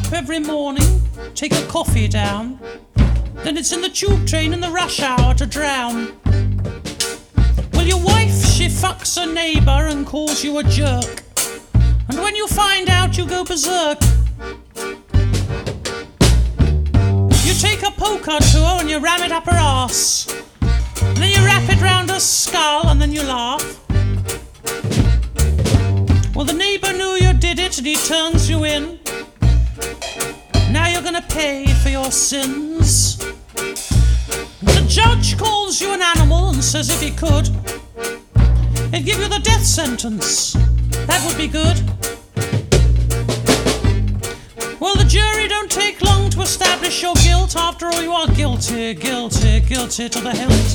up every morning, take a coffee down, then it's in the tube train in the rush hour to drown. Well, your wife, she fucks her neighbour and calls you a jerk, and when you find out, you go berserk. You take a poker to her and you ram it up her arse, and then you wrap it round her skull and then you laugh. Well, the neighbour knew you did it and he turns you in. Now you're gonna pay for your sins. The judge calls you an animal and says if he could, he'd give you the death sentence. That would be good. Well, the jury don't take long to establish your guilt. After all, you are guilty, guilty, guilty to the hilt.